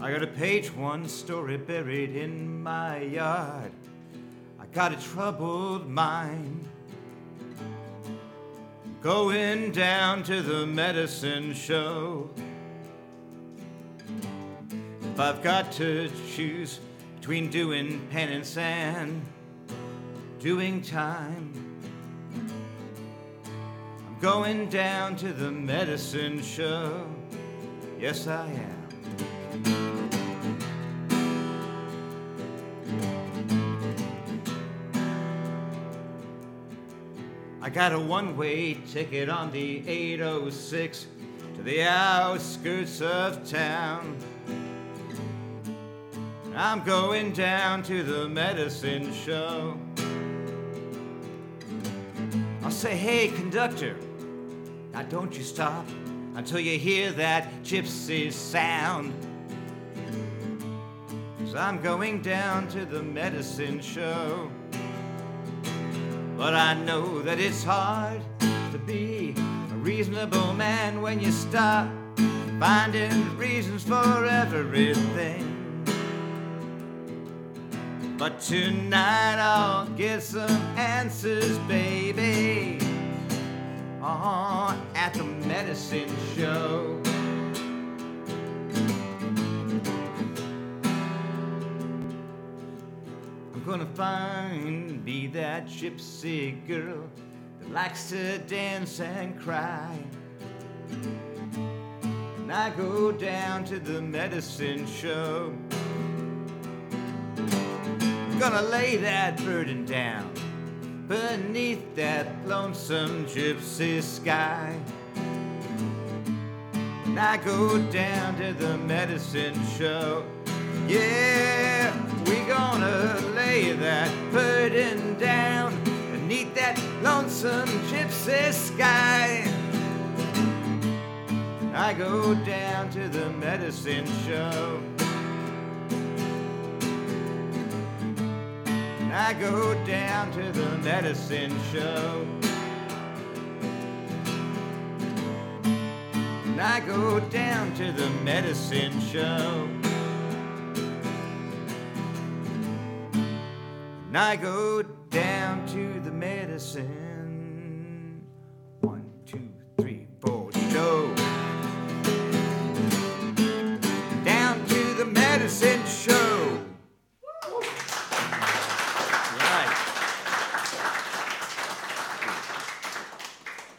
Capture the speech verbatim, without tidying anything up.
I got a page one story buried in my yard. I got a troubled mind. Going down to the medicine show. If I've got to choose between doing penance and doing time, I'm going down to the medicine show. Yes, I am. I got a one-way ticket on the eight oh six to the outskirts of town. I'm going down to the medicine show. I'll say, hey, conductor, now don't you stop until you hear that gypsy sound. 'Cause I'm going down to the medicine show. But I know that it's hard to be a reasonable man when you start finding reasons for everything. But tonight I'll get some answers, baby, oh, at the medicine show. I'm gonna find me that gypsy girl that likes to dance and cry. And I go down to the medicine show. I'm gonna lay that burden down beneath that lonesome gypsy sky. And I go down to the medicine show. Yeah, we gonna lay that burden down beneath that lonesome gypsy sky. I go down to the medicine show. I go down to the medicine show. And I go down to the medicine show. And I go down to the medicine. One, two, three, four, show. Down to the medicine show.